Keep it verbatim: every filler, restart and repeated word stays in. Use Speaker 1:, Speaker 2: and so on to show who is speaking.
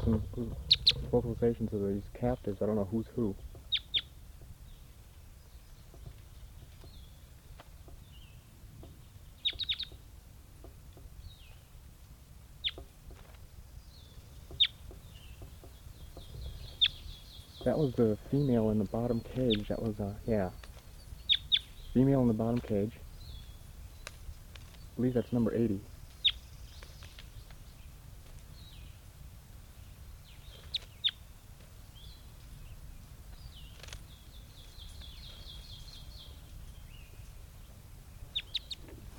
Speaker 1: listen, vocalizations of these captives. I don't know who's who. That was the female in the bottom cage. That was, uh, yeah. Female in the bottom cage. I believe that's number eighty.